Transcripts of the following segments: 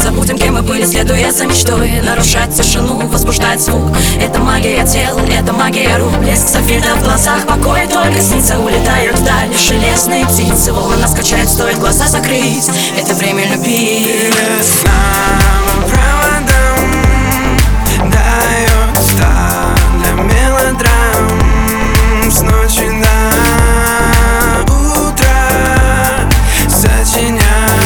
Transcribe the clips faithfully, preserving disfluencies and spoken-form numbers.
Забудем, кем мы были, следуя за мечтой. Нарушать тишину, возбуждать звук. Это магия тел, это магия рук. Блеск софита в глазах, покой только снится. Улетают вдаль шелестные птицы. Волны нас качают, стоит глаза закрыть. Это время любить. Проводом дает стар для мелодрам. С ночи до утра сочинять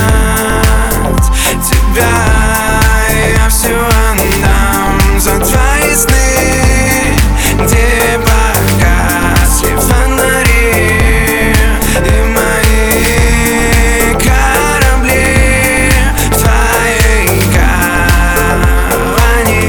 тебя я все отдам за твои сны, где погасли фонари и мои корабли в твоей гавани.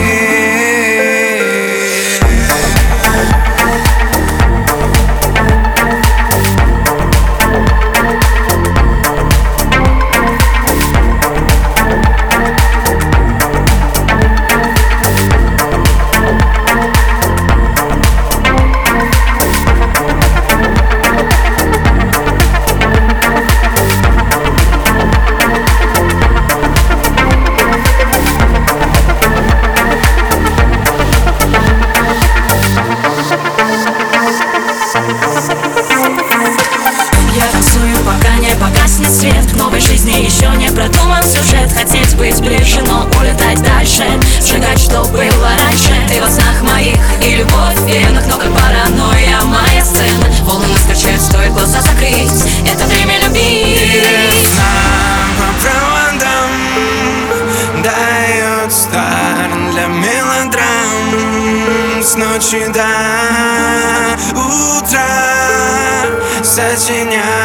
Я танцую, пока не погаснет свет. К новой жизни еще не продуман сюжет. Хотеть быть ближе, но улетать дальше. Сжигать, что было раньше. Ты во снах моих и любовь в венах. Но как паранойя моя сцена. Волны нас качают, стоит глаза закрыть. Это время любить. По проводам дает стар для мелодрам. С ночи до утра сочинять